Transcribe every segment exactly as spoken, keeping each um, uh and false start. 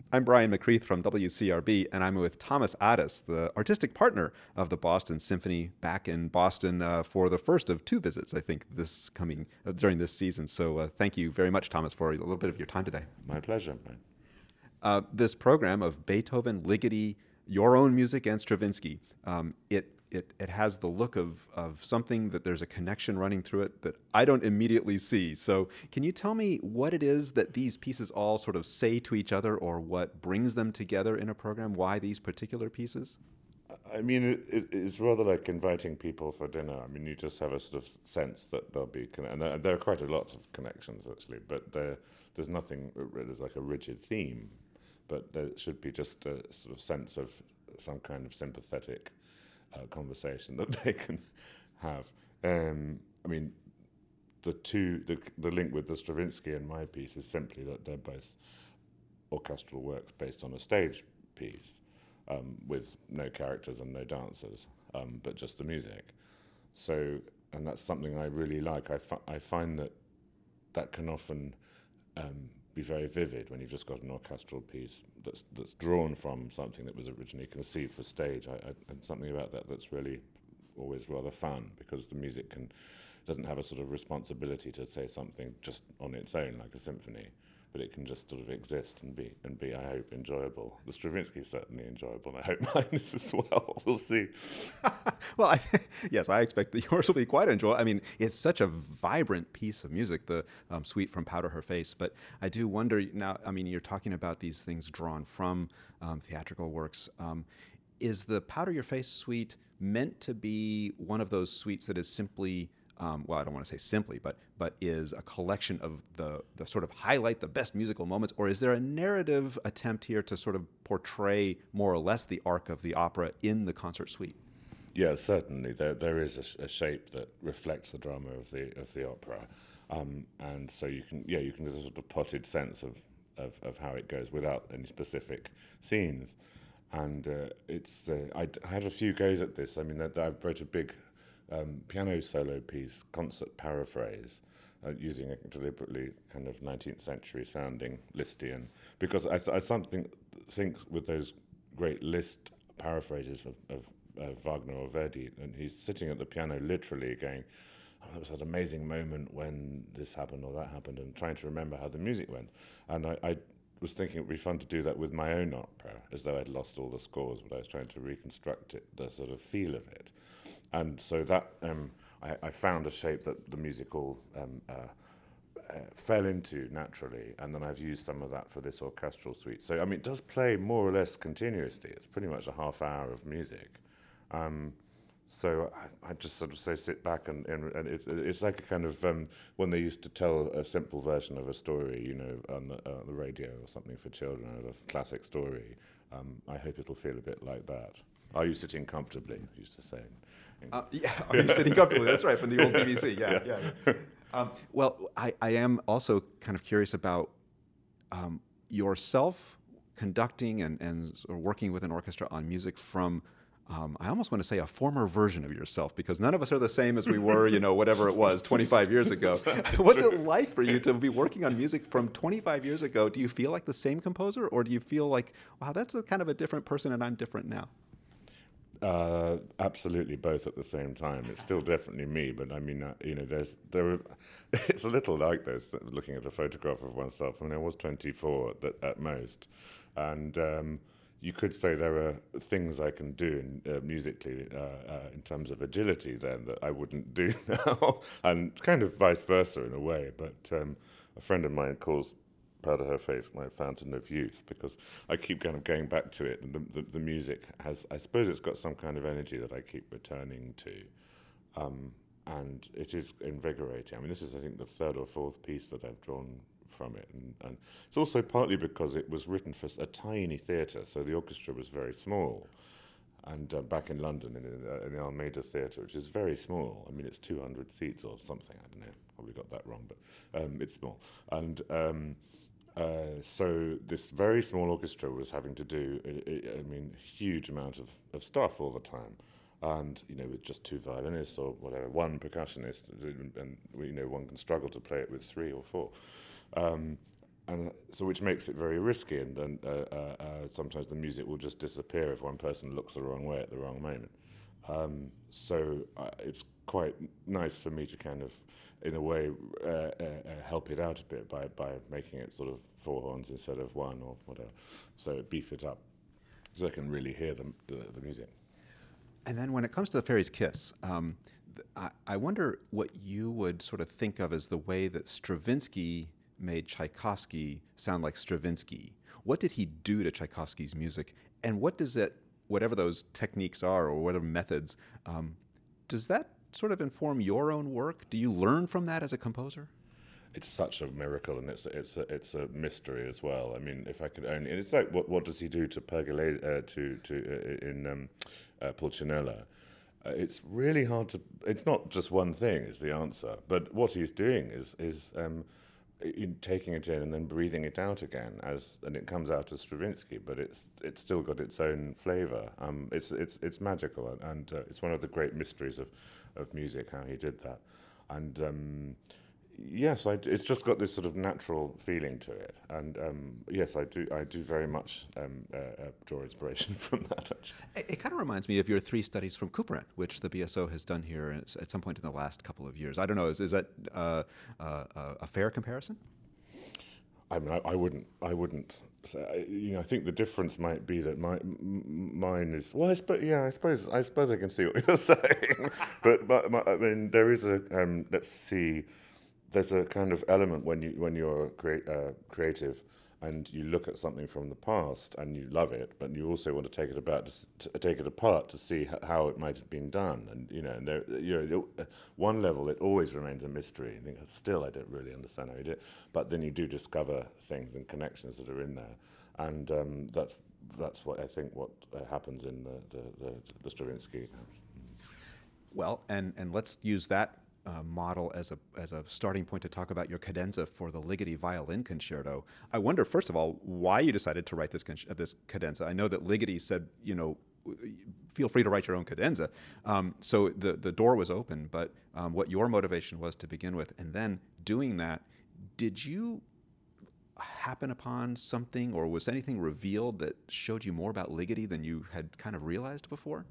I'm Brian McCreath from W C R B, and I'm with Thomas Addis, the artistic partner of the Boston Symphony, back in Boston uh, for the first of two visits, I think, this coming uh, during this season. So uh, thank you very much, Thomas, for a little bit of your time today. My pleasure. Uh, this program of Beethoven, Ligeti, your own music, and Stravinsky, um, it it it has the look of of something that there's a connection running through it that I don't immediately see. So can you tell me what it is that these pieces all sort of say to each other, or what brings them together in a program? Why these particular pieces? I mean, it, it, it's rather like inviting people for dinner. I mean, you just have a sort of sense that there'll be, con- and there, there are quite a lot of connections actually, but there, there's nothing, there's like a rigid theme, but there should be just a sort of sense of some kind of sympathetic uh, conversation that they can have. Um, I mean, the two, the, the link with the Stravinsky and my piece is simply that they're both orchestral works based on a stage piece. Um, with no characters and no dancers, um, but just the music. So, and that's something I really like. I, fi- I find that that can often um, be very vivid when you've just got an orchestral piece that's that's drawn from something that was originally conceived for stage. I, I, and something about that that's really always rather fun, because the music can doesn't have a sort of responsibility to say something just on its own like a symphony, but it can just sort of exist and be, and be, I hope, enjoyable. The Stravinsky is certainly enjoyable, and I hope mine is as well. We'll see. Well, I, yes, I expect that yours will be quite enjoyable. I mean, it's such a vibrant piece of music, the um, suite from Powder Her Face. But I do wonder now, I mean, you're talking about these things drawn from um, theatrical works. Um, is the Powder Your Face suite meant to be one of those suites that is simply Um, well, I don't want to say simply, but but is a collection of the the sort of highlight the best musical moments, or is there a narrative attempt here to sort of portray more or less the arc of the opera in the concert suite? Yeah, certainly. There there is a, sh- a shape that reflects the drama of the of the opera, um, and so you can yeah you can get a sort of potted sense of, of, of how it goes without any specific scenes, and uh, it's uh, I, I had a few goes at this. I mean, I, I wrote a big Um, piano solo piece, concert paraphrase, uh, using a deliberately kind of nineteenth century sounding Lisztian, because I, th- I something think with those great Liszt paraphrases of, of uh, Wagner or Verdi, and he's sitting at the piano literally going, oh, there was that amazing moment when this happened or that happened, and trying to remember how the music went. And I, I was thinking it would be fun to do that with my own opera, as though I'd lost all the scores, but I was trying to reconstruct it, the sort of feel of it. And so that um, I, I found a shape that the musical um, uh, uh, fell into naturally, and then I've used some of that for this orchestral suite. So I mean, it does play more or less continuously. It's pretty much a half hour of music. Um, so I, I just sort of say sit back and, and, and it's, it's like a kind of um, when they used to tell a simple version of a story, you know, on the, uh, the radio or something for children, or a classic story. Um, I hope it'll feel a bit like that. Are you sitting comfortably? I used to say. Uh, yeah, are you sitting comfortably? That's right, from the old B B C. Yeah, yeah. yeah. yeah. Um, well, I, I am also kind of curious about um, yourself conducting and, and sort of working with an orchestra on music from, um, I almost want to say a former version of yourself, because none of us are the same as we were, you know, whatever it was, twenty-five years ago. What's it like for you to be working on music from twenty-five years ago? Do you feel like the same composer, or do you feel like, wow, that's a kind of a different person and I'm different now? Uh, absolutely, both at the same time. It's still definitely me, but I mean, uh, you know, there's there. Are, it's a little like this, looking at a photograph of oneself. I mean, I was twenty-four at, at most, and um, you could say there are things I can do in, uh, musically uh, uh, in terms of agility then that I wouldn't do now, and kind of vice versa in a way. But um, a friend of mine calls Powder Her Face my fountain of youth, because I keep kind of going back to it, and the, the, the music has, I suppose it's got some kind of energy that I keep returning to, um, and it is invigorating. I mean, this is, I think, the third or fourth piece that I've drawn from it, and, and it's also partly because it was written for a tiny theatre, so the orchestra was very small, and uh, back in London in, uh, in the Almeida Theatre, which is very small. I mean, it's two hundred seats or something, I don't know, probably got that wrong, but um, it's small, and um, Uh, so this very small orchestra was having to do, I, I mean, huge amount of, of stuff all the time, and you know, with just two violinists or whatever, one percussionist, and you know, one can struggle to play it with three or four. Um, and so which makes it very risky, and, and uh, uh, uh, sometimes the music will just disappear if one person looks the wrong way at the wrong moment. Um, so uh, it's quite nice for me to kind of, in a way, uh, uh, uh, help it out a bit by, by making it sort of four horns instead of one or whatever. So beef it up so I can really hear the, the, the music. And then when it comes to The Fairy's Kiss, um, th- I, I wonder what you would sort of think of as the way that Stravinsky made Tchaikovsky sound like Stravinsky. What did he do to Tchaikovsky's music? And what does that, whatever those techniques are or whatever methods, um, does that sort of inform your own work? Do you learn from that as a composer? It's such a miracle, and it's it's a, it's a mystery as well. I mean, if I could only, and it's like what what does he do to Pergolesi, uh, to to uh, in um, uh, Pulcinella? Uh, it's really hard to. It's not just one thing is the answer, but what he's doing is is um, in taking it in and then breathing it out again, as and it comes out as Stravinsky, but it's it's still got its own flavour. Um, it's it's it's magical, and, and uh, it's one of the great mysteries of, of music how he did that, and. Um, Yes, I d it's just got this sort of natural feeling to it, and um, yes, I do. I do very much um, uh, uh, draw inspiration from that. Actually, It, it kind of reminds me of your three studies from Couperin, which the B S O has done here at at some point in the last couple of years. I don't know. Is, is that uh, uh, a fair comparison? I mean, I, I wouldn't. I wouldn't. Say, you know, I think the difference might be that my m- mine is. Well, I suppose. Yeah, I suppose. I suppose I can see what you're saying, but, but my, I mean, there is a. Um, let's see. There's a kind of element when you when you're crea- uh, creative and you look at something from the past and you love it, but you also want to take it about to, to take it apart to see h- how it might have been done. And you know, and there, you know, at one level it always remains a mystery. You think, still, I don't really understand how you did it, but then you do discover things and connections that are in there, and um, that's that's what I think what uh, happens in the the, the, the Stravinsky. Well, and and let's use that uh, model as a as a starting point to talk about your cadenza for the Ligeti violin concerto. I wonder, first of all, why you decided to write this con- this cadenza. I know that Ligeti said, you know, feel free to write your own cadenza. Um, so the the door was open, but um, what your motivation was to begin with, and then doing that, did you happen upon something, or was anything revealed that showed you more about Ligeti than you had kind of realized before?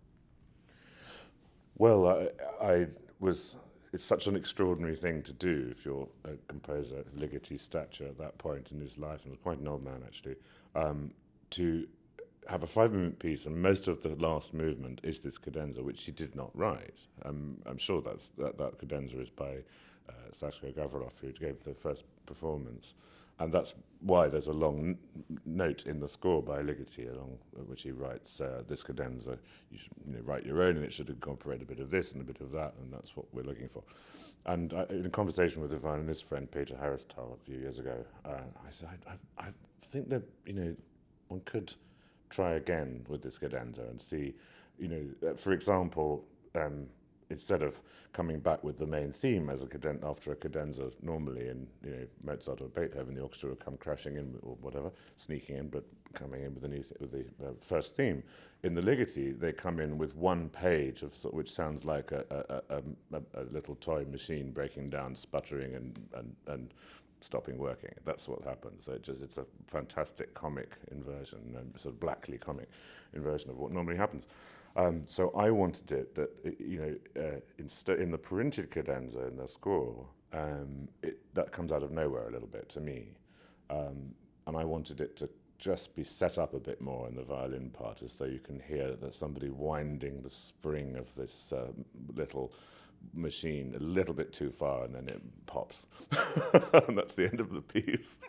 Well, I, I was. It's such an extraordinary thing to do if you're a composer of Ligeti's stature at that point in his life, and was quite an old man actually, um, to have a five-movement piece, and most of the last movement is this cadenza, which he did not write. Um, I'm sure that's that, that cadenza is by uh, Sasha Gavrilov, who gave the first performance. And that's why there's a long n- note in the score by Ligeti, along which he writes uh, this cadenza. You should you know, write your own, and it should incorporate a bit of this and a bit of that, and that's what we're looking for. And I, in a conversation with a violinist friend, Peter Harristal, a few years ago, uh, I said, I, I, I think that you know one could try again with this cadenza and see, you know, uh, for example. Um, Instead of coming back with the main theme as a cadenza after a cadenza, normally in you know Mozart or Beethoven, the orchestra would come crashing in or whatever, sneaking in, but coming in with the new th- with the uh, first theme. In the Ligeti, they come in with one page of sort which sounds like a a, a, a a little toy machine breaking down, sputtering and and and stopping working. That's what happens. So it just it's a fantastic comic inversion, and sort of blackly comic inversion of what normally happens. Um, so I wanted it that you know uh, instead in the printed cadenza in the score, um, it, that comes out of nowhere a little bit to me, um, and I wanted it to just be set up a bit more in the violin part, as though you can hear that somebody winding the spring of this uh, little machine a little bit too far, and then it pops, and that's the end of the piece.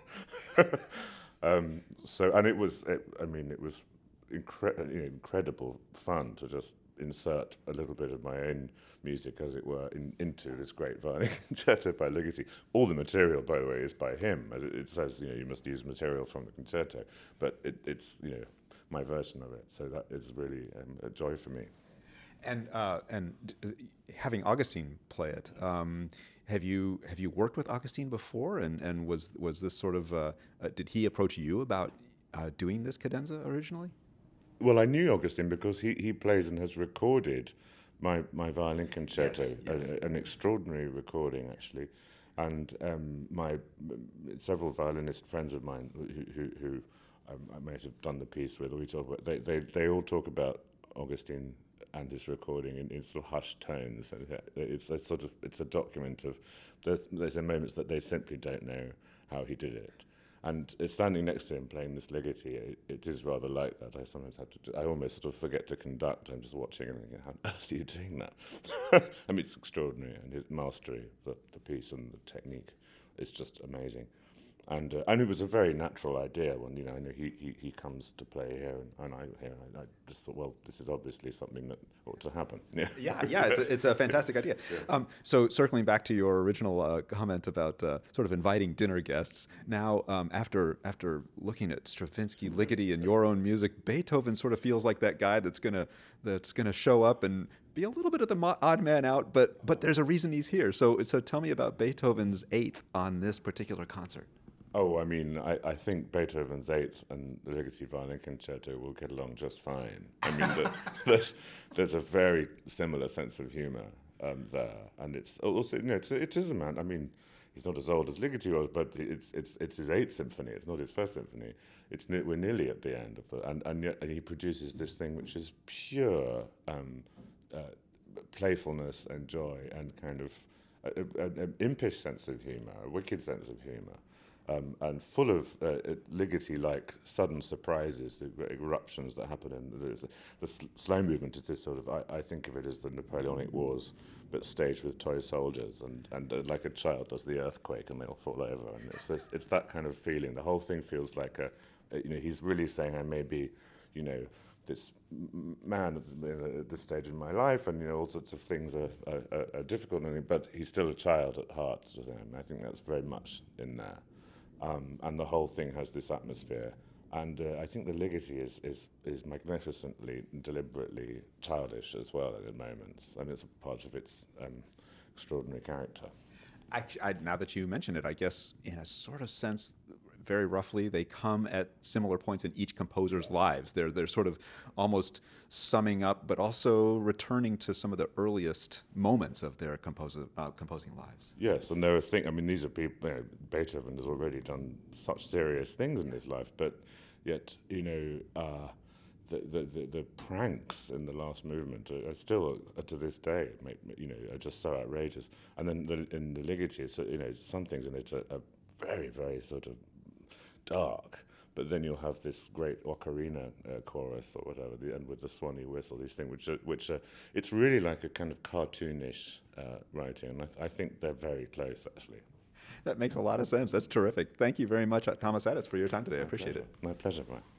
um, so, and it was, it, I mean, it was incre- you know, incredible fun to just insert a little bit of my own music, as it were, in, into this great violin concerto by Ligeti. All the material, by the way, is by him. As it, it says, you know, you must use material from the concerto, but it, it's, you know, my version of it. So that is really um, a joy for me. And uh, and uh, having Augustine play it, um, have you have you worked with Augustine before? And, and was was this sort of uh, uh, did he approach you about uh, doing this cadenza originally? Well, I knew Augustine because he, he plays and has recorded my, my violin concerto, Yes, yes. a, an extraordinary recording actually. And um, my several violinist friends of mine who, who, who um, I might have done the piece with, or we talk about, they, they, they all talk about Augustine and his recording in, in sort of hushed tones. And it's a sort of it's a document of there's there's moments that they simply don't know how he did it. And it's standing next to him playing this Ligeti, it, it is rather like that. I sometimes have to, do, I almost sort of forget to conduct. I'm just watching and thinking, how on earth are you doing that? I mean, it's extraordinary, and his mastery of the, the piece and the technique is just amazing. And uh, and it was a very natural idea when, you know, I know he, he, he comes to play here, and, and I'm here, and I, I just thought, well, this is obviously something that ought to happen. Yeah, yeah, yeah it's, a, it's a fantastic idea. Yeah. Um, so circling back to your original uh, comment about uh, sort of inviting dinner guests, now um, after after looking at Stravinsky, Ligeti, and your own music, Beethoven sort of feels like that guy that's gonna that's gonna show up and be a little bit of the mo- odd man out, but but there's a reason he's here. So so tell me about Beethoven's Eighth on this particular concert. Oh, I mean, I, I think Beethoven's Eighth and the Ligeti Violin Concerto will get along just fine. I mean, the, there's there's a very similar sense of humour um, there, and it's also, you know, it's, it is a man. I mean, he's not as old as Ligeti was, but it's it's it's his eighth symphony. It's not his first symphony. It's we're nearly at the end of the, and and yet and he produces this thing which is pure um, uh, playfulness and joy and kind of an impish sense of humour, a wicked sense of humour. Um, and full of uh, Ligeti-like sudden surprises, the eruptions that happen in the, the slow movement is this sort of, I, I think of it as the Napoleonic Wars, but staged with toy soldiers, and, and uh, like a child does the earthquake and they all fall over, and it's, it's, it's that kind of feeling. The whole thing feels like a, a, you know, he's really saying, I may be, you know, this man at, the, at this stage in my life, and, you know, all sorts of things are, are, are difficult, but he's still a child at heart, and I think that's very much in there. Um, and the whole thing has this atmosphere, and uh, I think the Ligeti is, is is magnificently, deliberately childish as well at moments, and it's a part of its um, extraordinary character. Actually, I, now that you mention it, I guess in a sort of sense, very roughly, they come at similar points in each composer's lives. They're they're sort of almost summing up, but also returning to some of the earliest moments of their composer, uh, composing lives. Yes, and there are things. I mean, these are people. You know, Beethoven has already done such serious things in his life, but yet, you know, uh, the, the the the pranks in the last movement are, are still uh, to this day, make, you know, are just so outrageous. And then the, in the Ligeti, so, you know, some things in it are, are very, very sort of dark, but then you'll have this great ocarina uh, chorus or whatever, the end with the swanny whistle, these things, which are, which are, it's really like a kind of cartoonish uh, writing, and I, th- I think they're very close, actually. That makes a lot of sense. That's terrific. Thank you very much, Thomas Aditz, for your time today. I appreciate pleasure. it. My pleasure, Mike.